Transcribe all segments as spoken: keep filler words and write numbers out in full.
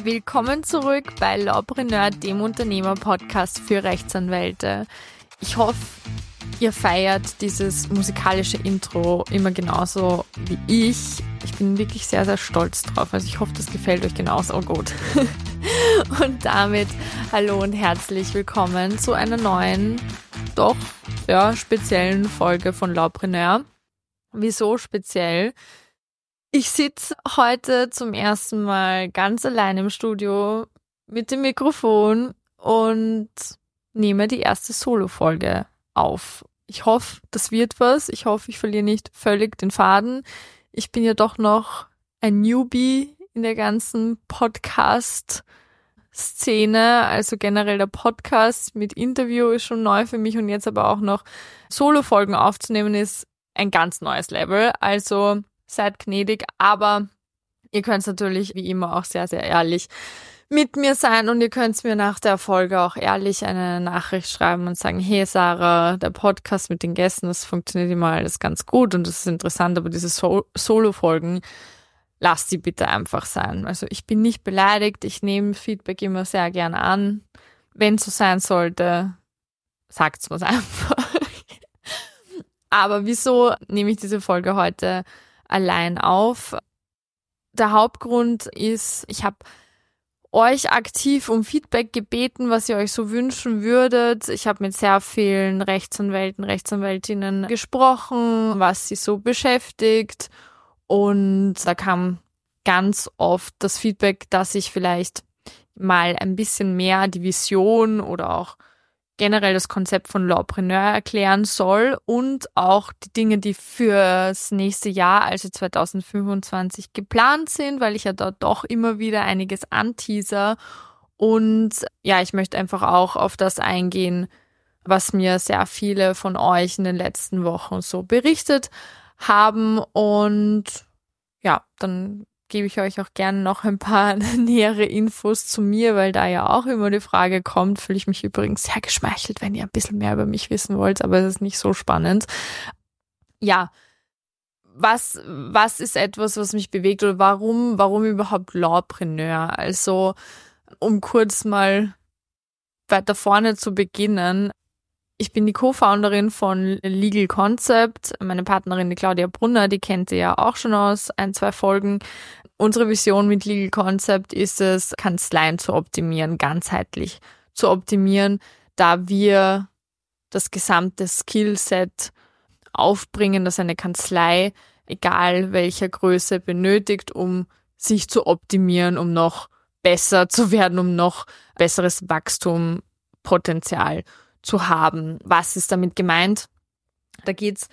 Willkommen zurück bei Lawpreneur, dem Unternehmer-Podcast für Rechtsanwälte. Ich hoffe, ihr feiert dieses musikalische Intro immer genauso wie ich. Ich bin wirklich sehr, sehr stolz drauf. Also ich hoffe, das gefällt euch genauso gut. Und damit hallo und herzlich willkommen zu einer neuen, doch ja, speziellen Folge von Lawpreneur. Wieso speziell? Ich sitze heute zum ersten Mal ganz allein im Studio mit dem Mikrofon und nehme die erste Solo-Folge auf. Ich hoffe, das wird was. Ich hoffe, ich verliere nicht völlig den Faden. Ich bin ja doch noch ein Newbie in der ganzen Podcast-Szene. Also generell der Podcast mit Interview ist schon neu für mich und jetzt aber auch noch Solo-Folgen aufzunehmen ist ein ganz neues Level. Also seid gnädig, aber ihr könnt natürlich wie immer auch sehr, sehr ehrlich mit mir sein und ihr könnt mir nach der Folge auch ehrlich eine Nachricht schreiben und sagen, hey Sarah, der Podcast mit den Gästen, das funktioniert immer alles ganz gut und das ist interessant, aber diese so- Solo-Folgen, lasst die bitte einfach sein. Also ich bin nicht beleidigt, ich nehme Feedback immer sehr gerne an. Wenn es so sein sollte, sagt's mir's einfach. Aber wieso nehme ich diese Folge heute allein auf? Der Hauptgrund ist, ich habe euch aktiv um Feedback gebeten, was ihr euch so wünschen würdet. Ich habe mit sehr vielen Rechtsanwälten, Rechtsanwältinnen gesprochen, was sie so beschäftigt. Und da kam ganz oft das Feedback, dass ich vielleicht mal ein bisschen mehr die Vision oder auch generell das Konzept von Lawpreneur erklären soll und auch die Dinge, die fürs nächste Jahr, also zwanzig fünfundzwanzig, geplant sind, weil ich ja dort doch immer wieder einiges anteaser. Und ja, ich möchte einfach auch auf das eingehen, was mir sehr viele von euch in den letzten Wochen so berichtet haben. Und ja, dann gebe ich euch auch gerne noch ein paar nähere Infos zu mir, weil da ja auch immer die Frage kommt, fühle ich mich übrigens sehr geschmeichelt, wenn ihr ein bisschen mehr über mich wissen wollt, aber es ist nicht so spannend. Ja, was, was ist etwas, was mich bewegt oder warum, warum überhaupt Lawpreneur? Also, um kurz mal weiter vorne zu beginnen, ich bin die Co-Founderin von Legal Concept. Meine Partnerin, die Claudia Brunner, die kennt ihr ja auch schon aus ein, zwei Folgen. Unsere Vision mit Legal Concept ist es, Kanzleien zu optimieren, ganzheitlich zu optimieren, da wir das gesamte Skillset aufbringen, das eine Kanzlei, egal welcher Größe, benötigt, um sich zu optimieren, um noch besser zu werden, um noch besseres Wachstumspotenzial zu haben. Was ist damit gemeint? Da geht's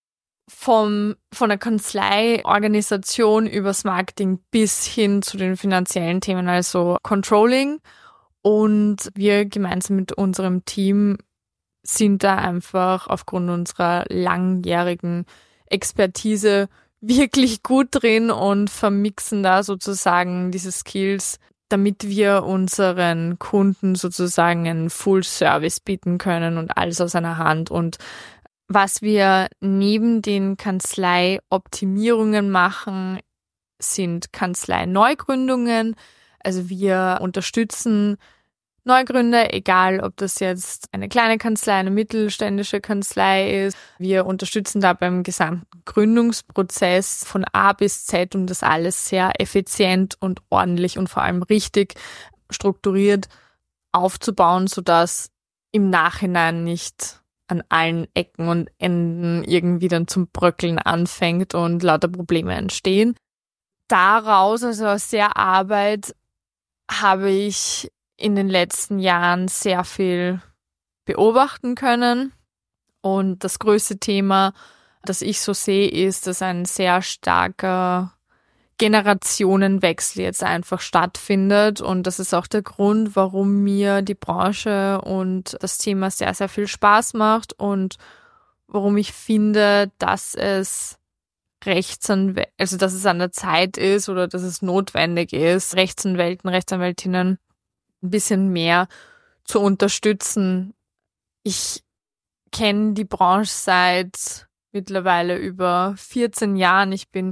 vom von der Kanzleiorganisation übers Marketing bis hin zu den finanziellen Themen, also Controlling. Und wir gemeinsam mit unserem Team sind da einfach aufgrund unserer langjährigen Expertise wirklich gut drin und vermixen da sozusagen diese Skills, damit wir unseren Kunden sozusagen einen Full-Service bieten können und alles aus einer Hand. Und was wir neben den Kanzlei-Optimierungen machen, sind Kanzlei-Neugründungen. Also wir unterstützen Neugründer, egal ob das jetzt eine kleine Kanzlei, eine mittelständische Kanzlei ist. Wir unterstützen da beim gesamten Gründungsprozess von A bis Z, um das alles sehr effizient und ordentlich und vor allem richtig strukturiert aufzubauen, sodass im Nachhinein nicht an allen Ecken und Enden irgendwie dann zum Bröckeln anfängt und lauter Probleme entstehen. Daraus, also aus der Arbeit, habe ich in den letzten Jahren sehr viel beobachten können. Und das größte Thema, das ich so sehe, ist, dass ein sehr starker Generationenwechsel jetzt einfach stattfindet. Und das ist auch der Grund, warum mir die Branche und das Thema sehr, sehr viel Spaß macht und warum ich finde, dass es Rechtsanwälte, also dass es an der Zeit ist oder dass es notwendig ist, Rechtsanwälten, Rechtsanwältinnen ein bisschen mehr zu unterstützen. Ich kenne die Branche seit mittlerweile über vierzehn Jahren. Ich bin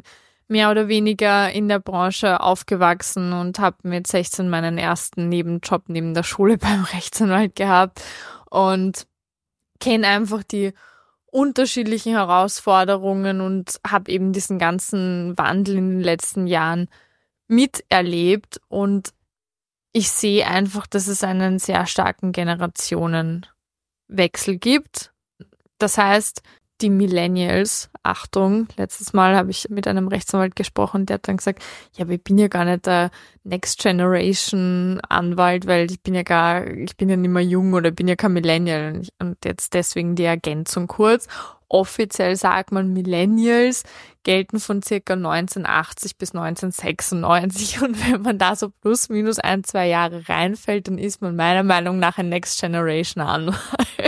mehr oder weniger in der Branche aufgewachsen und habe mit sechzehn meinen ersten Nebenjob neben der Schule beim Rechtsanwalt gehabt und kenne einfach die unterschiedlichen Herausforderungen und habe eben diesen ganzen Wandel in den letzten Jahren miterlebt und ich sehe einfach, dass es einen sehr starken Generationenwechsel gibt. Das heißt, die Millennials, Achtung, letztes Mal habe ich mit einem Rechtsanwalt gesprochen, der hat dann gesagt, ja, aber ich bin ja gar nicht der Next Generation Anwalt, weil ich bin ja gar, ich bin ja nicht mehr jung oder bin ja kein Millennial. Und jetzt deswegen die Ergänzung kurz. Offiziell sagt man, Millennials gelten von circa neunzehnhundertachtzig bis neunzehnhundertsechsundneunzig und wenn man da so plus minus ein, zwei Jahre reinfällt, dann ist man meiner Meinung nach ein Next Generation Anwalt.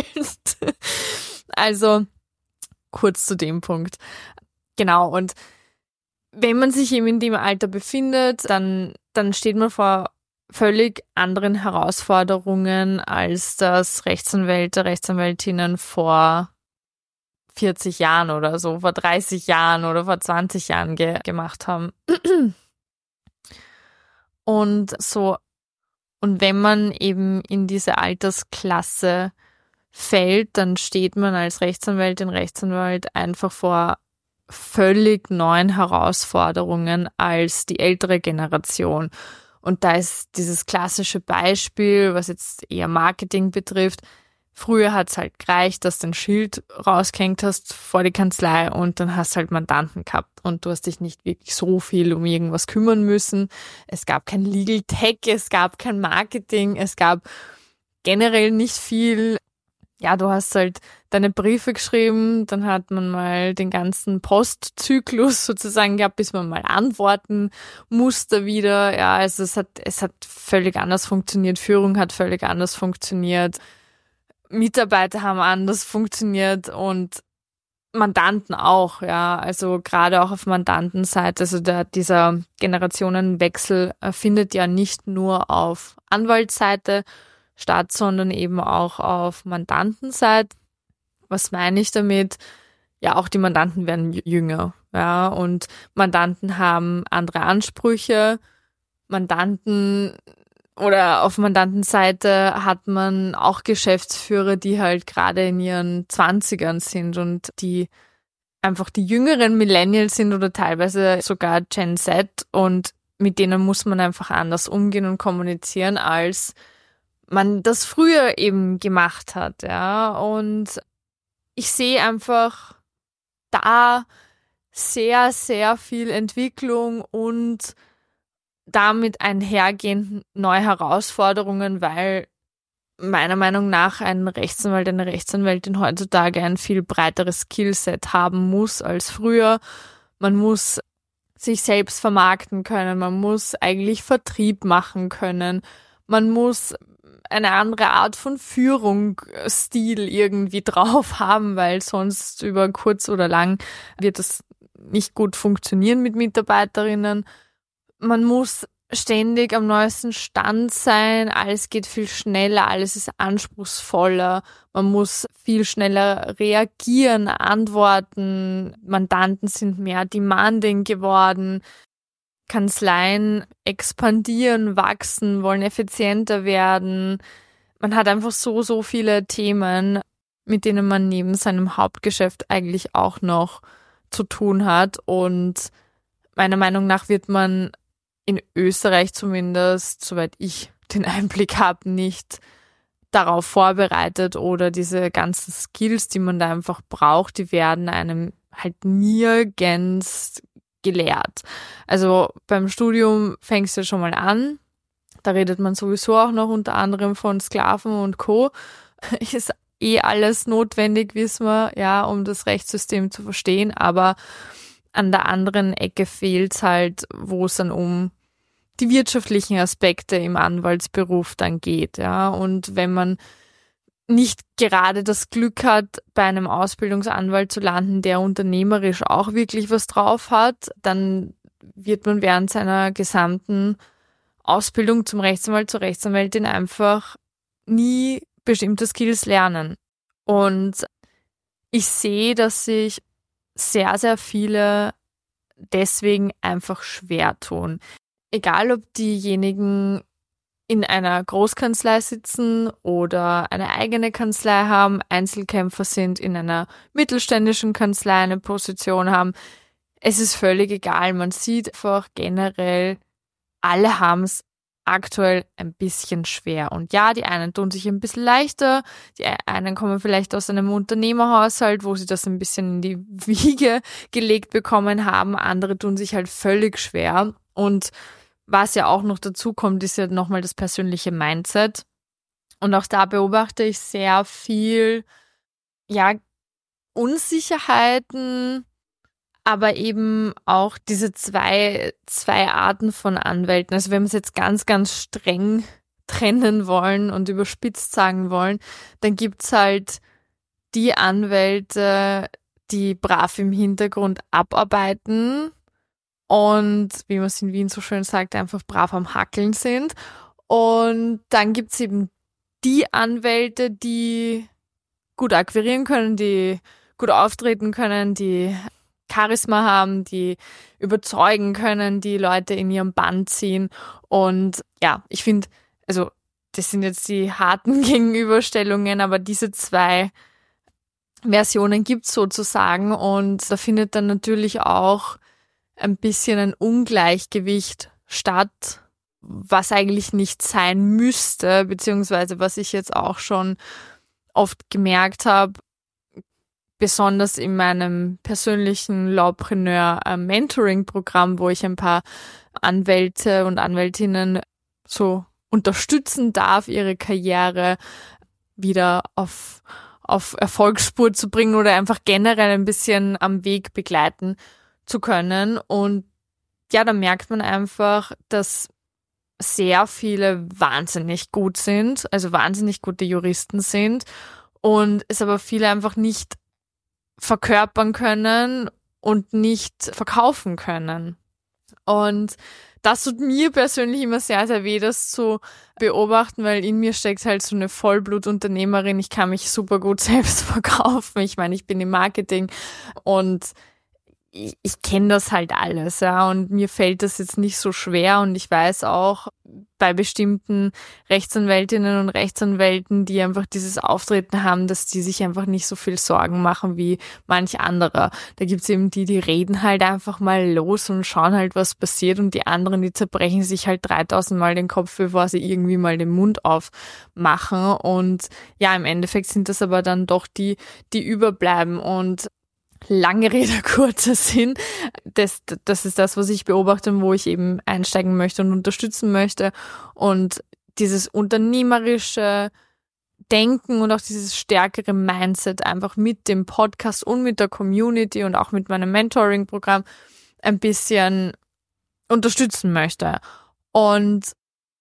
Also kurz zu dem Punkt. Genau, und wenn man sich eben in dem Alter befindet, dann, dann steht man vor völlig anderen Herausforderungen, als das Rechtsanwälte, Rechtsanwältinnen vor vierzig Jahren oder so, vor dreißig Jahren oder vor zwanzig Jahren ge- gemacht haben. Und so, und wenn man eben in diese Altersklasse fällt, dann steht man als Rechtsanwältin, Rechtsanwalt einfach vor völlig neuen Herausforderungen als die ältere Generation. Und da ist dieses klassische Beispiel, was jetzt eher Marketing betrifft. Früher hat es halt gereicht, dass du ein Schild rausgehängt hast vor die Kanzlei und dann hast halt Mandanten gehabt und du hast dich nicht wirklich so viel um irgendwas kümmern müssen. Es gab kein Legal Tech, es gab kein Marketing, es gab generell nicht viel. Ja, du hast halt deine Briefe geschrieben, dann hat man mal den ganzen Postzyklus sozusagen gehabt, bis man mal antworten musste wieder. Ja, also es hat, es hat völlig anders funktioniert. Führung hat völlig anders funktioniert. Mitarbeiter haben anders funktioniert und Mandanten auch, ja. Also gerade auch auf Mandantenseite, also der, dieser Generationenwechsel findet ja nicht nur auf Anwaltsseite statt, sondern eben auch auf Mandantenseite. Was meine ich damit? Ja, auch die Mandanten werden jünger, ja, und Mandanten haben andere Ansprüche. Mandanten oder auf Mandantenseite hat man auch Geschäftsführer, die halt gerade in ihren Zwanzigern sind und die einfach die jüngeren Millennials sind oder teilweise sogar Gen Z und mit denen muss man einfach anders umgehen und kommunizieren, als man das früher eben gemacht hat, ja, und ich sehe einfach da sehr, sehr viel Entwicklung und damit einhergehend neue Herausforderungen, weil meiner Meinung nach ein Rechtsanwalt, eine Rechtsanwältin heutzutage ein viel breiteres Skillset haben muss als früher. Man muss sich selbst vermarkten können, man muss eigentlich Vertrieb machen können, man muss eine andere Art von Führungsstil irgendwie drauf haben, weil sonst über kurz oder lang wird das nicht gut funktionieren mit Mitarbeiterinnen. Man muss ständig am neuesten Stand sein, alles geht viel schneller, alles ist anspruchsvoller, man muss viel schneller reagieren, antworten, Mandanten sind mehr demanding geworden, Kanzleien expandieren, wachsen, wollen effizienter werden. Man hat einfach so, so viele Themen, mit denen man neben seinem Hauptgeschäft eigentlich auch noch zu tun hat. Und meiner Meinung nach wird man in Österreich zumindest, soweit ich den Einblick habe, nicht darauf vorbereitet oder diese ganzen Skills, die man da einfach braucht, die werden einem halt nirgends gelehrt. Also beim Studium fängst du schon mal an, da redet man sowieso auch noch unter anderem von Sklaven und Co. Ist eh alles notwendig, wissen wir, ja, um das Rechtssystem zu verstehen, aber an der anderen Ecke fehlt's halt, wo es dann um die wirtschaftlichen Aspekte im Anwaltsberuf dann geht, ja, und wenn man nicht gerade das Glück hat, bei einem Ausbildungsanwalt zu landen, der unternehmerisch auch wirklich was drauf hat, dann wird man während seiner gesamten Ausbildung zum Rechtsanwalt, zur Rechtsanwältin einfach nie bestimmte Skills lernen. Und ich sehe, dass sich sehr, sehr viele deswegen einfach schwer tun. Egal, ob diejenigen in einer Großkanzlei sitzen oder eine eigene Kanzlei haben, Einzelkämpfer sind, in einer mittelständischen Kanzlei eine Position haben. Es ist völlig egal. Man sieht einfach generell, alle haben es aktuell ein bisschen schwer. Und ja, die einen tun sich ein bisschen leichter, die einen kommen vielleicht aus einem Unternehmerhaushalt, wo sie das ein bisschen in die Wiege gelegt bekommen haben. Andere tun sich halt völlig schwer. Und was ja auch noch dazu kommt, ist ja nochmal das persönliche Mindset. Und auch da beobachte ich sehr viel, ja, Unsicherheiten, aber eben auch diese zwei, zwei Arten von Anwälten. Also wenn wir es jetzt ganz, ganz streng trennen wollen und überspitzt sagen wollen, dann gibt's halt die Anwälte, die brav im Hintergrund abarbeiten und, wie man es in Wien so schön sagt, einfach brav am Hackeln sind. Und dann gibt's eben die Anwälte, die gut akquirieren können, die gut auftreten können, die Charisma haben, die überzeugen können, die Leute in ihrem Bann ziehen. Und ja, ich finde, also das sind jetzt die harten Gegenüberstellungen, aber diese zwei Versionen gibt's sozusagen. Und da findet dann natürlich auch ein bisschen ein Ungleichgewicht statt, was eigentlich nicht sein müsste, beziehungsweise was ich jetzt auch schon oft gemerkt habe, besonders in meinem persönlichen Lawpreneur-Mentoring-Programm, wo ich ein paar Anwälte und Anwältinnen so unterstützen darf, ihre Karriere wieder auf, auf Erfolgsspur zu bringen oder einfach generell ein bisschen am Weg begleiten zu können. Und ja, da merkt man einfach, dass sehr viele wahnsinnig gut sind, also wahnsinnig gute Juristen sind und es aber viele einfach nicht verkörpern können und nicht verkaufen können. Und das tut mir persönlich immer sehr, sehr weh, das zu beobachten, weil in mir steckt halt so eine Vollblutunternehmerin. Ich kann mich super gut selbst verkaufen. Ich meine, ich bin im Marketing und ich, ich kenne das halt alles, ja, und mir fällt das jetzt nicht so schwer und ich weiß auch bei bestimmten Rechtsanwältinnen und Rechtsanwälten, die einfach dieses Auftreten haben, dass die sich einfach nicht so viel Sorgen machen wie manch anderer. Da gibt's eben die, die reden halt einfach mal los und schauen halt, was passiert und die anderen, die zerbrechen sich halt dreitausend Mal den Kopf, bevor sie irgendwie mal den Mund aufmachen und ja, im Endeffekt sind das aber dann doch die, die überbleiben und lange Rede, kurzer Sinn. Das, das ist das, was ich beobachte und wo ich eben einsteigen möchte und unterstützen möchte. Und dieses unternehmerische Denken und auch dieses stärkere Mindset einfach mit dem Podcast und mit der Community und auch mit meinem Mentoring-Programm ein bisschen unterstützen möchte. Und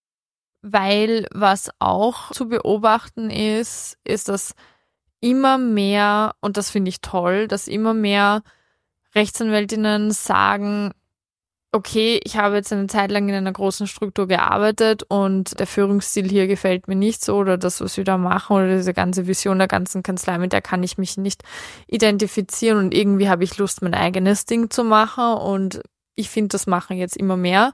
weil was auch zu beobachten ist, ist, dass immer mehr, und das finde ich toll, dass immer mehr Rechtsanwältinnen sagen, okay, ich habe jetzt eine Zeit lang in einer großen Struktur gearbeitet und der Führungsstil hier gefällt mir nicht so oder das, was wir da machen oder diese ganze Vision der ganzen Kanzlei, mit der kann ich mich nicht identifizieren und irgendwie habe ich Lust, mein eigenes Ding zu machen und ich finde, das machen jetzt immer mehr.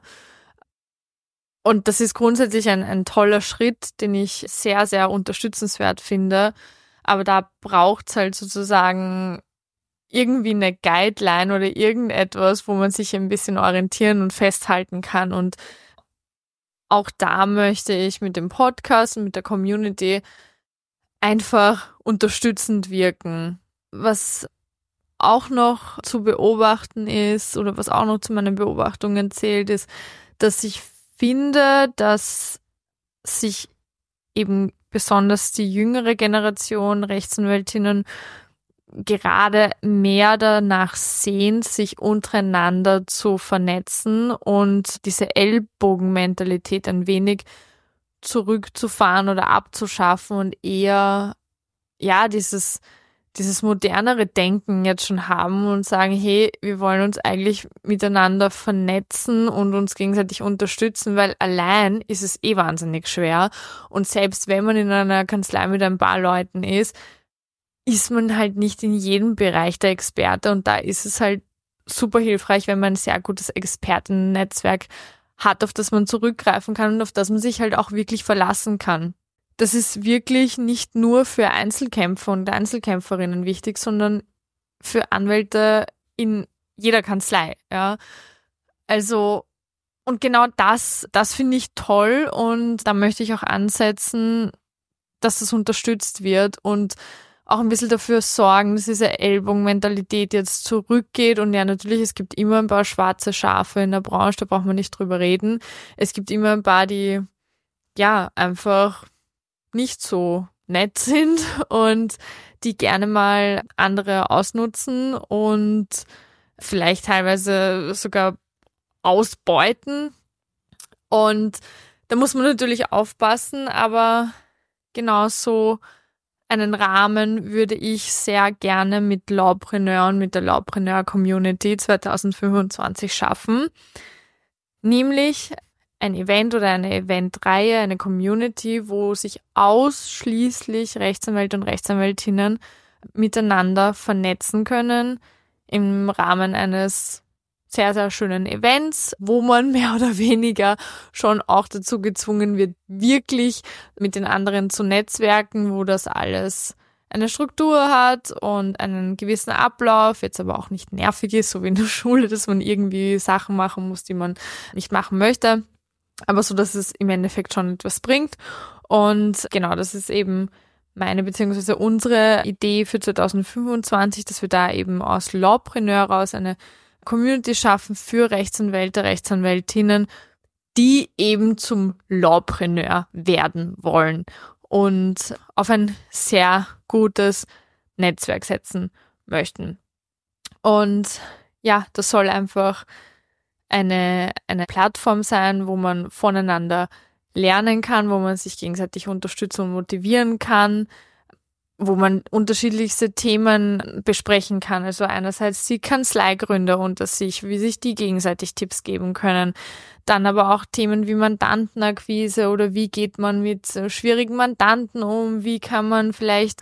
Und das ist grundsätzlich ein, ein toller Schritt, den ich sehr, sehr unterstützenswert finde. Aber da braucht's halt sozusagen irgendwie eine Guideline oder irgendetwas, wo man sich ein bisschen orientieren und festhalten kann. Und auch da möchte ich mit dem Podcast und mit der Community einfach unterstützend wirken. Was auch noch zu beobachten ist oder was auch noch zu meinen Beobachtungen zählt, ist, dass ich finde, dass sich eben besonders die jüngere Generation Rechtsanwältinnen gerade mehr danach sehnt, sich untereinander zu vernetzen und diese Ellbogenmentalität ein wenig zurückzufahren oder abzuschaffen und eher, ja, dieses, dieses modernere Denken jetzt schon haben und sagen, hey, wir wollen uns eigentlich miteinander vernetzen und uns gegenseitig unterstützen, weil allein ist es eh wahnsinnig schwer. Und selbst wenn man in einer Kanzlei mit ein paar Leuten ist, ist man halt nicht in jedem Bereich der Experte und da ist es halt super hilfreich, wenn man ein sehr gutes Expertennetzwerk hat, auf das man zurückgreifen kann und auf das man sich halt auch wirklich verlassen kann. Das ist wirklich nicht nur für Einzelkämpfer und Einzelkämpferinnen wichtig, sondern für Anwälte in jeder Kanzlei, ja. Also, und genau das, das finde ich toll und da möchte ich auch ansetzen, dass das unterstützt wird und auch ein bisschen dafür sorgen, dass diese Ellbogenmentalität jetzt zurückgeht. Und ja, natürlich, es gibt immer ein paar schwarze Schafe in der Branche, da braucht man nicht drüber reden. Es gibt immer ein paar, die ja einfach nicht so nett sind und die gerne mal andere ausnutzen und vielleicht teilweise sogar ausbeuten. Und da muss man natürlich aufpassen, aber genauso einen Rahmen würde ich sehr gerne mit Lawpreneur und mit der Lawpreneur Community zwanzig fünfundzwanzig schaffen. Nämlich ein Event oder eine Eventreihe, eine Community, wo sich ausschließlich Rechtsanwälte und Rechtsanwältinnen miteinander vernetzen können im Rahmen eines sehr, sehr schönen Events, wo man mehr oder weniger schon auch dazu gezwungen wird, wirklich mit den anderen zu netzwerken, wo das alles eine Struktur hat und einen gewissen Ablauf, jetzt aber auch nicht nervig ist, so wie in der Schule, dass man irgendwie Sachen machen muss, die man nicht machen möchte, aber so, dass es im Endeffekt schon etwas bringt. Und genau, das ist eben meine bzw. unsere Idee für zwanzig fünfundzwanzig, dass wir da eben aus Lawpreneur raus eine Community schaffen für Rechtsanwälte, Rechtsanwältinnen, die eben zum Lawpreneur werden wollen und auf ein sehr gutes Netzwerk setzen möchten. Und ja, das soll einfach eine, eine Plattform sein, wo man voneinander lernen kann, wo man sich gegenseitig unterstützen und motivieren kann, wo man unterschiedlichste Themen besprechen kann. Also einerseits die Kanzleigründer unter sich, wie sich die gegenseitig Tipps geben können. Dann aber auch Themen wie Mandantenakquise oder wie geht man mit schwierigen Mandanten um, wie kann man vielleicht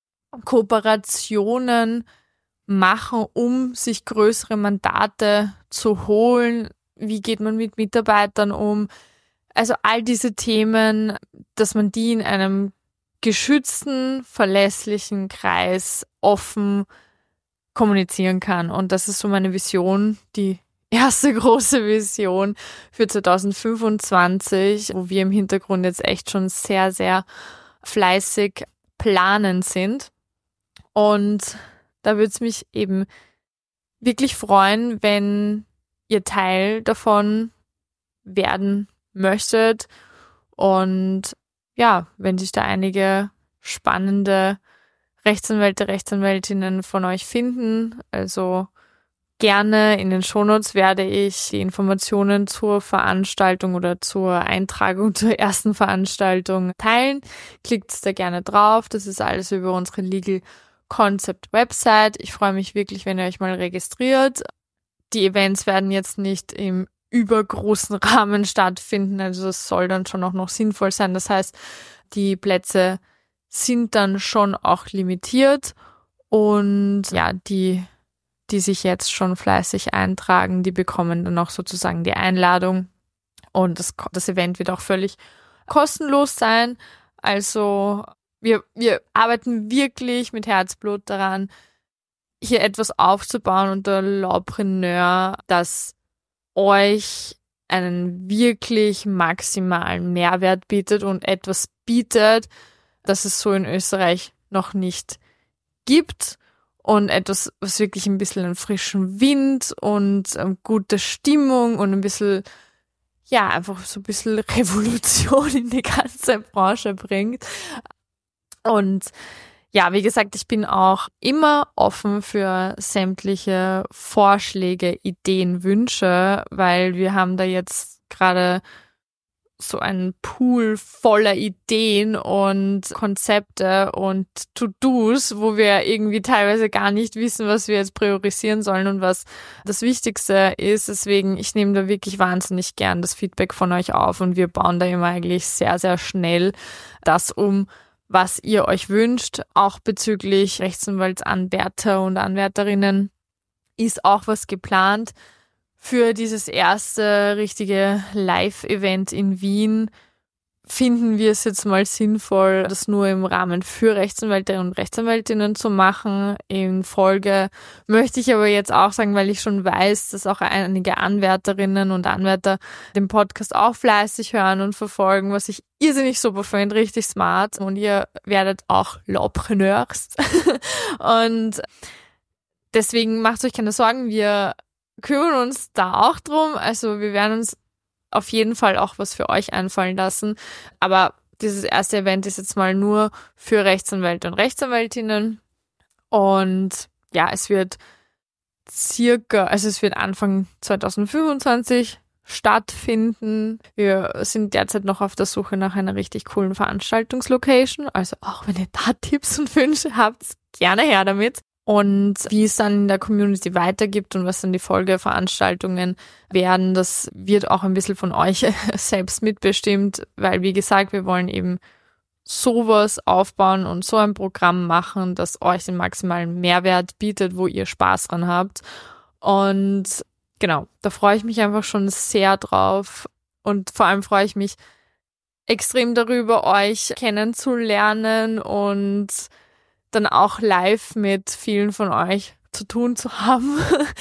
Kooperationen machen, um sich größere Mandate zu holen. Wie geht man mit Mitarbeitern um? Also all diese Themen, dass man die in einem geschützten, verlässlichen Kreis offen kommunizieren kann. Und das ist so meine Vision, die erste große Vision für zwanzig fünfundzwanzig, wo wir im Hintergrund jetzt echt schon sehr, sehr fleißig planen sind. Und da würde es mich eben wirklich freuen, wenn ihr Teil davon werden möchtet und ja, wenn sich da einige spannende Rechtsanwälte, Rechtsanwältinnen von euch finden, also gerne in den Shownotes werde ich die Informationen zur Veranstaltung oder zur Eintragung zur ersten Veranstaltung teilen. Klickt da gerne drauf, das ist alles über unsere Legal Concept Website. Ich freue mich wirklich, wenn ihr euch mal registriert. Die Events werden jetzt nicht im übergroßen Rahmen stattfinden, also das soll dann schon auch noch sinnvoll sein. Das heißt, die Plätze sind dann schon auch limitiert und ja, die, die sich jetzt schon fleißig eintragen, die bekommen dann auch sozusagen die Einladung und das, das Event wird auch völlig kostenlos sein. Also wir, wir arbeiten wirklich mit Herzblut daran, hier etwas aufzubauen unter Lawpreneur, das euch einen wirklich maximalen Mehrwert bietet und etwas bietet, das es so in Österreich noch nicht gibt und etwas, was wirklich ein bisschen einen frischen Wind und ähm, gute Stimmung und ein bisschen, ja, einfach so ein bisschen Revolution in die ganze Branche bringt. Und ja, wie gesagt, ich bin auch immer offen für sämtliche Vorschläge, Ideen, Wünsche, weil wir haben da jetzt gerade so einen Pool voller Ideen und Konzepte und To-Dos, wo wir irgendwie teilweise gar nicht wissen, was wir jetzt priorisieren sollen und was das Wichtigste ist. Deswegen, ich nehme da wirklich wahnsinnig gern das Feedback von euch auf und wir bauen da immer eigentlich sehr, sehr schnell das um, was ihr euch wünscht, auch bezüglich Rechtsanwaltsanwärter und Anwärterinnen. ist auch was geplant für dieses erste richtige Live-Event in Wien. Finden wir es jetzt mal sinnvoll, das nur im Rahmen für Rechtsanwälte und Rechtsanwältinnen zu machen. In Folge möchte ich aber jetzt auch sagen, weil ich schon weiß, dass auch einige Anwärterinnen und Anwärter den Podcast auch fleißig hören und verfolgen, was ich irrsinnig super finde, richtig smart. Und ihr werdet auch Lawpreneurs. Und deswegen macht euch keine Sorgen, wir kümmern uns da auch drum. Also wir werden uns auf jeden Fall auch was für euch einfallen lassen. Aber dieses erste Event ist jetzt mal nur für Rechtsanwälte und Rechtsanwältinnen. Und ja, es wird circa, also es wird Anfang zwanzig fünfundzwanzig stattfinden. Wir sind derzeit noch auf der Suche nach einer richtig coolen Veranstaltungslocation. Also auch wenn ihr da Tipps und Wünsche habt, gerne her damit. Und wie es dann in der Community weitergibt und was dann die Folgeveranstaltungen werden, das wird auch ein bisschen von euch selbst mitbestimmt, weil wie gesagt, wir wollen eben sowas aufbauen und so ein Programm machen, das euch den maximalen Mehrwert bietet, wo ihr Spaß dran habt. Und genau, da freue ich mich einfach schon sehr drauf und vor allem freue ich mich extrem darüber, euch kennenzulernen und dann auch live mit vielen von euch zu tun zu haben.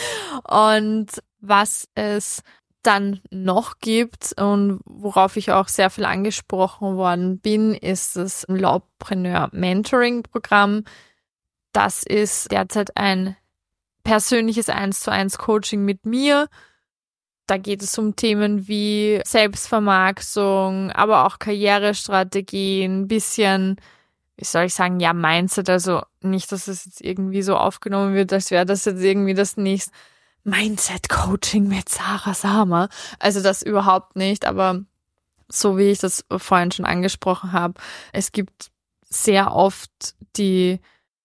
Und was es dann noch gibt und worauf ich auch sehr viel angesprochen worden bin, ist das Lawpreneur Mentoring Programm. Das ist derzeit ein persönliches eins zu eins Coaching mit mir. Da geht es um Themen wie Selbstvermarktung, aber auch Karrierestrategien, ein bisschen, wie soll ich sagen, ja, Mindset, also nicht, dass es jetzt irgendwie so aufgenommen wird, als wäre das jetzt irgendwie das nächste Mindset-Coaching mit Sarah Sama. Also das überhaupt nicht, aber so wie ich das vorhin schon angesprochen habe, es gibt sehr oft die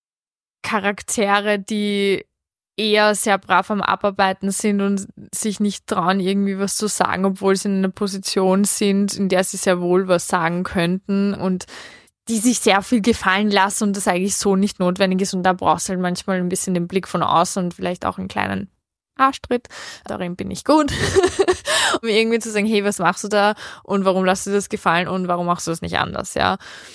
Charaktere, die eher sehr brav am Abarbeiten sind und sich nicht trauen, irgendwie was zu sagen, obwohl sie in einer Position sind, in der sie sehr wohl was sagen könnten und die sich sehr viel gefallen lassen und das eigentlich so nicht notwendig ist. Und da brauchst du halt manchmal ein bisschen den Blick von außen und vielleicht auch einen kleinen Arschtritt. Darin bin ich gut. Um irgendwie zu sagen, hey, was machst du da und warum lässt du dir das gefallen und warum machst du das nicht anders, ja.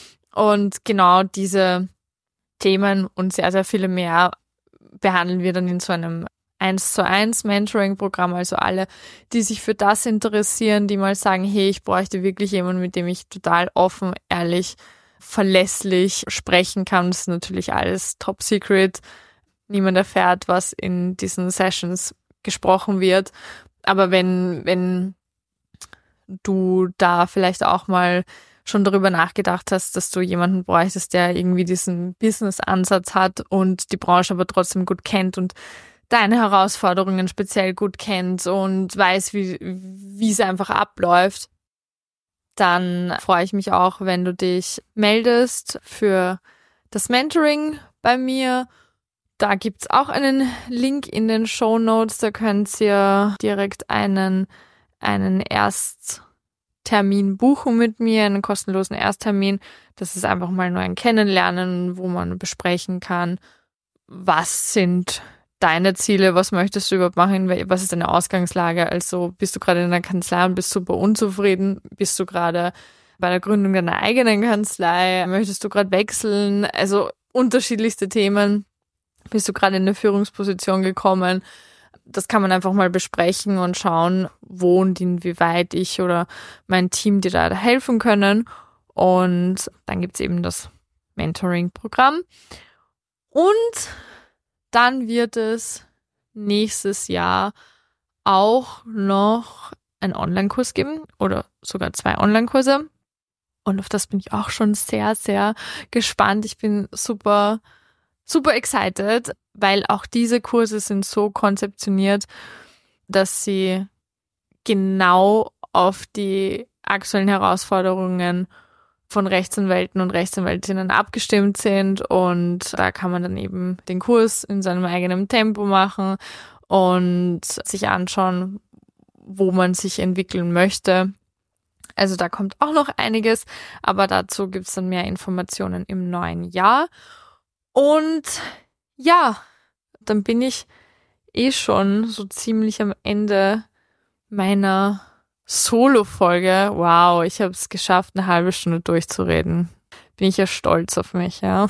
Und genau diese Themen und sehr, sehr viele mehr behandeln wir dann in so einem eins zu eins Mentoring-Programm, also alle, die sich für das interessieren, die mal sagen, hey, ich bräuchte wirklich jemanden, mit dem ich total offen, ehrlich, verlässlich sprechen kann. Das ist natürlich alles top secret. Niemand erfährt, was in diesen Sessions gesprochen wird. Aber wenn, wenn du da vielleicht auch mal schon darüber nachgedacht hast, dass du jemanden bräuchtest, der irgendwie diesen Business-Ansatz hat und die Branche aber trotzdem gut kennt und deine Herausforderungen speziell gut kennt und weiß, wie, wie es einfach abläuft, dann freue ich mich auch, wenn du dich meldest für das Mentoring bei mir. Da gibt's auch einen Link in den Shownotes, da könnt ihr direkt einen, einen Ersttermin buchen mit mir, einen kostenlosen Ersttermin. Das ist einfach mal nur ein Kennenlernen, wo man besprechen kann, was sind deine Ziele, was möchtest du überhaupt machen, was ist deine Ausgangslage, also bist du gerade in der Kanzlei und bist super unzufrieden, bist du gerade bei der Gründung deiner eigenen Kanzlei, möchtest du gerade wechseln, also unterschiedlichste Themen, bist du gerade in eine Führungsposition gekommen, das kann man einfach mal besprechen und schauen, wo und inwieweit ich oder mein Team dir da helfen können und dann gibt's eben das Mentoring-Programm und dann wird es nächstes Jahr auch noch einen Online-Kurs geben oder sogar zwei Online-Kurse. Und auf das bin ich auch schon sehr, sehr gespannt. Ich bin super, super excited, weil auch diese Kurse sind so konzeptioniert, dass sie genau auf die aktuellen Herausforderungen von Rechtsanwälten und Rechtsanwältinnen abgestimmt sind und da kann man dann eben den Kurs in seinem eigenen Tempo machen und sich anschauen, wo man sich entwickeln möchte. Also da kommt auch noch einiges, aber dazu gibt's dann mehr Informationen im neuen Jahr. Und ja, dann bin ich eh schon so ziemlich am Ende meiner Solo-Folge. Wow, ich habe es geschafft, eine halbe Stunde durchzureden. Bin ich ja stolz auf mich, ja.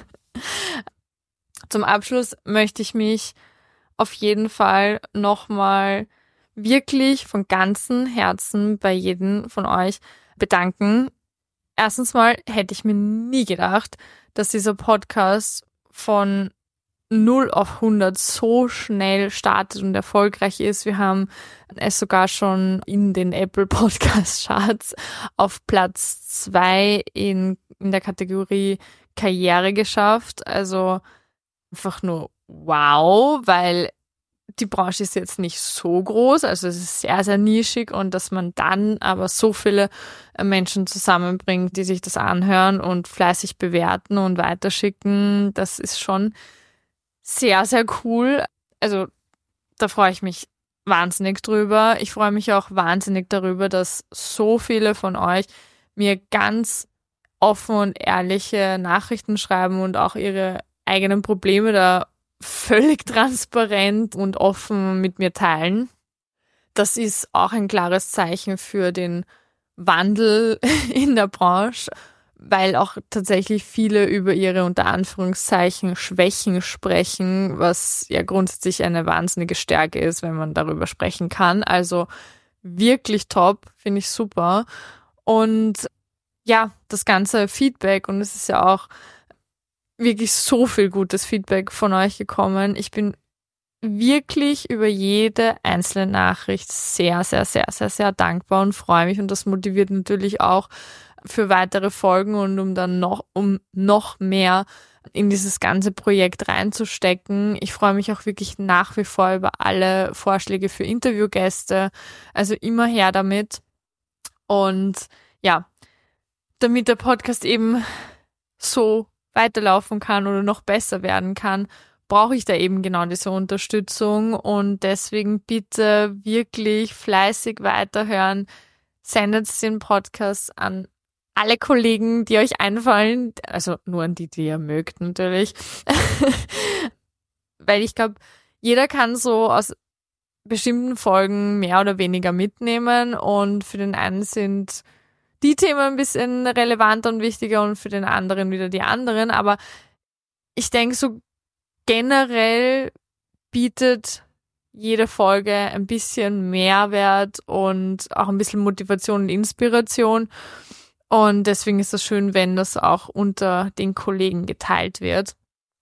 Zum Abschluss möchte ich mich auf jeden Fall nochmal wirklich von ganzem Herzen bei jedem von euch bedanken. Erstens mal hätte ich mir nie gedacht, dass dieser Podcast von null auf hundert so schnell startet und erfolgreich ist. Wir haben es sogar schon in den Apple Podcast Charts auf Platz zwei in, in der Kategorie Karriere geschafft. Also einfach nur wow, weil die Branche ist jetzt nicht so groß, also es ist sehr, sehr nischig und dass man dann aber so viele Menschen zusammenbringt, die sich das anhören und fleißig bewerten und weiterschicken, das ist schon sehr, sehr cool. Also da freue ich mich wahnsinnig drüber. Ich freue mich auch wahnsinnig darüber, dass so viele von euch mir ganz offen und ehrliche Nachrichten schreiben und auch ihre eigenen Probleme da völlig transparent und offen mit mir teilen. Das ist auch ein klares Zeichen für den Wandel in der Branche, weil auch tatsächlich viele über ihre unter Anführungszeichen Schwächen sprechen, was ja grundsätzlich eine wahnsinnige Stärke ist, wenn man darüber sprechen kann. Also wirklich top, finde ich super. Und ja, das ganze Feedback, und es ist ja auch wirklich so viel gutes Feedback von euch gekommen. Ich bin wirklich über jede einzelne Nachricht sehr, sehr, sehr, sehr, sehr dankbar und freue mich. Und das motiviert natürlich auch für weitere Folgen und um dann noch, um noch mehr in dieses ganze Projekt reinzustecken. Ich freue mich auch wirklich nach wie vor über alle Vorschläge für Interviewgäste. Also immer her damit. Und ja, damit der Podcast eben so weiterlaufen kann oder noch besser werden kann, brauche ich da eben genau diese Unterstützung und deswegen bitte wirklich fleißig weiterhören. Sendet den Podcast an alle Kollegen, die euch einfallen, also nur an die, die ihr mögt natürlich, weil ich glaube, jeder kann so aus bestimmten Folgen mehr oder weniger mitnehmen und für den einen sind die Themen ein bisschen relevanter und wichtiger und für den anderen wieder die anderen. Aber ich denke, so generell bietet jede Folge ein bisschen Mehrwert und auch ein bisschen Motivation und Inspiration. Und deswegen ist es schön, wenn das auch unter den Kollegen geteilt wird.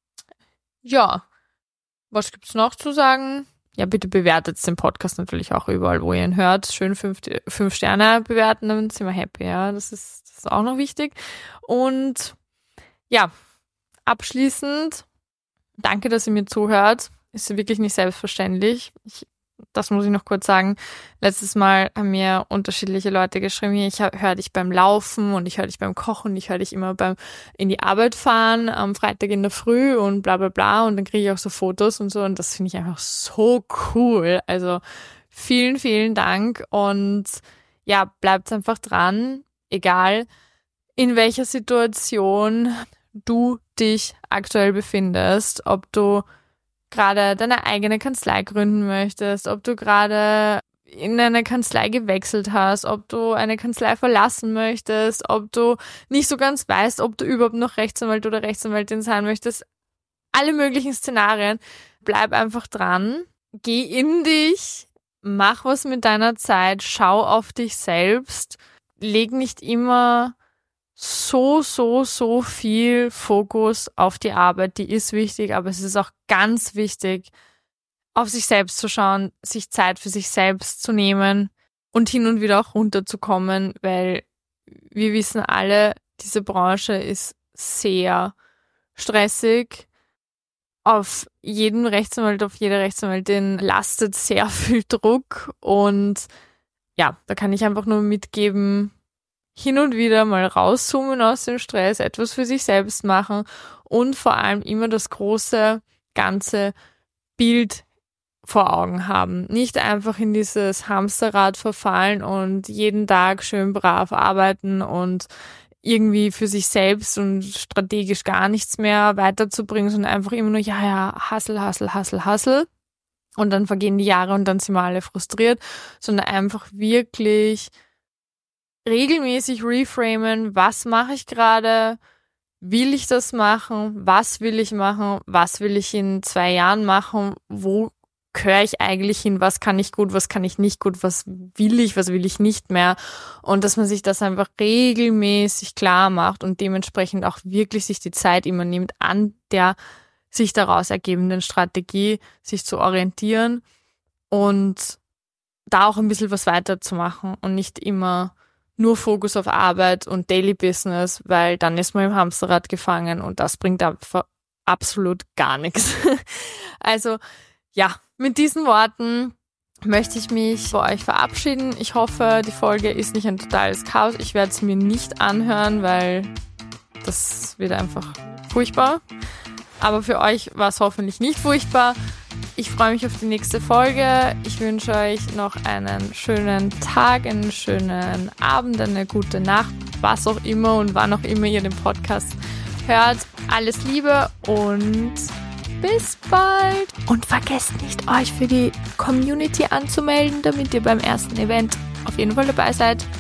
Ja, was gibt's noch zu sagen? Ja, bitte bewertet den Podcast natürlich auch überall, wo ihr ihn hört. Schön fünf, fünf Sterne bewerten, dann sind wir happy, ja. Das ist, das ist auch noch wichtig. Und ja, abschließend, danke, dass ihr mir zuhört. Ist wirklich nicht selbstverständlich. Ich, das muss ich noch kurz sagen. Letztes Mal haben mir unterschiedliche Leute geschrieben, ich höre dich beim Laufen und ich höre dich beim Kochen, ich höre dich immer beim in die Arbeit fahren, am Freitag in der Früh und bla bla bla und dann kriege ich auch so Fotos und so und das finde ich einfach so cool. Also vielen, vielen Dank und ja, bleibt einfach dran, egal in welcher Situation du dich aktuell befindest, ob du gerade deine eigene Kanzlei gründen möchtest, ob du gerade in eine Kanzlei gewechselt hast, ob du eine Kanzlei verlassen möchtest, ob du nicht so ganz weißt, ob du überhaupt noch Rechtsanwalt oder Rechtsanwältin sein möchtest. Alle möglichen Szenarien. Bleib einfach dran. Geh in dich. Mach was mit deiner Zeit. Schau auf dich selbst. Leg nicht immer so, so, so viel Fokus auf die Arbeit, die ist wichtig, aber es ist auch ganz wichtig, auf sich selbst zu schauen, sich Zeit für sich selbst zu nehmen und hin und wieder auch runterzukommen, weil wir wissen alle, diese Branche ist sehr stressig. Auf jedem Rechtsanwalt, auf jeder Rechtsanwältin lastet sehr viel Druck und ja, da kann ich einfach nur mitgeben, hin und wieder mal rauszoomen aus dem Stress, etwas für sich selbst machen und vor allem immer das große, ganze Bild vor Augen haben. Nicht einfach in dieses Hamsterrad verfallen und jeden Tag schön brav arbeiten und irgendwie für sich selbst und strategisch gar nichts mehr weiterzubringen, sondern einfach immer nur, ja, ja, hustle, hustle, hustle, hustle. und dann vergehen die Jahre und dann sind wir alle frustriert, sondern einfach wirklich regelmäßig reframen, was mache ich gerade, will ich das machen, was will ich machen, was will ich in zwei Jahren machen, wo gehöre ich eigentlich hin, was kann ich gut, was kann ich nicht gut, was will ich, was will ich nicht mehr, und dass man sich das einfach regelmäßig klar macht und dementsprechend auch wirklich sich die Zeit immer nimmt, an der sich daraus ergebenden Strategie sich zu orientieren und da auch ein bisschen was weiterzumachen und nicht immer nur Fokus auf Arbeit und Daily Business, weil dann ist man im Hamsterrad gefangen und das bringt einfach absolut gar nichts. Also ja, mit diesen Worten möchte ich mich bei euch verabschieden. Ich hoffe, die Folge ist nicht ein totales Chaos. Ich werde es mir nicht anhören, weil das wird einfach furchtbar. Aber für euch war es hoffentlich nicht furchtbar. Ich freue mich auf die nächste Folge. Ich wünsche euch noch einen schönen Tag, einen schönen Abend, eine gute Nacht, was auch immer und wann auch immer ihr den Podcast hört. Alles Liebe und bis bald. Und vergesst nicht, euch für die Community anzumelden, damit ihr beim ersten Event auf jeden Fall dabei seid.